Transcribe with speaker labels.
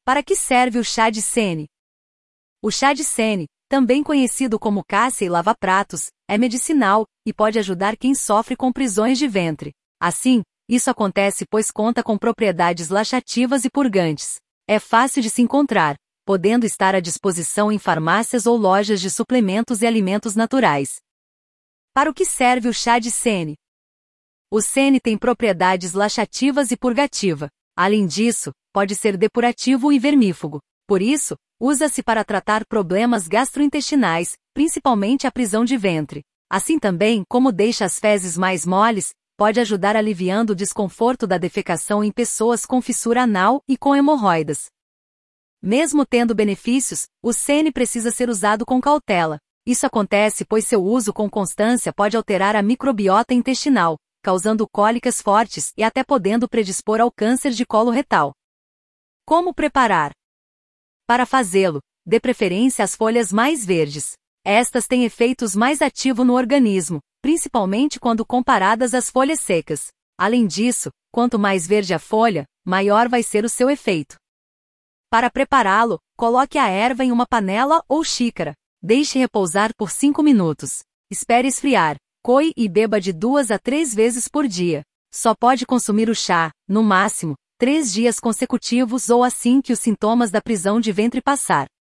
Speaker 1: Para que serve o chá de sene? O chá de sene, também conhecido como cássia e lava-pratos, é medicinal e pode ajudar quem sofre com prisões de ventre. Assim, isso acontece pois conta com propriedades laxativas e purgantes. É fácil de se encontrar, podendo estar à disposição em farmácias ou lojas de suplementos e alimentos naturais. Para o que serve o chá de sene? O sene tem propriedades laxativas e purgativa. Além disso, pode ser depurativo e vermífugo. Por isso, usa-se para tratar problemas gastrointestinais, principalmente a prisão de ventre. Assim também, como deixa as fezes mais moles, pode ajudar aliviando o desconforto da defecação em pessoas com fissura anal e com hemorroidas. Mesmo tendo benefícios, o sene precisa ser usado com cautela. Isso acontece pois seu uso com constância pode alterar a microbiota intestinal, causando cólicas fortes e até podendo predispor ao câncer de colo retal. Como preparar? Para fazê-lo, dê preferência às folhas mais verdes. Estas têm efeitos mais ativos no organismo, principalmente quando comparadas às folhas secas. Além disso, quanto mais verde a folha, maior vai ser o seu efeito. Para prepará-lo, coloque a erva em uma panela ou xícara. Deixe repousar por 5 minutos. Espere esfriar. Coe e beba de 2 a 3 vezes por dia. Só pode consumir o chá, no máximo, 3 dias consecutivos ou assim que os sintomas da prisão de ventre passar.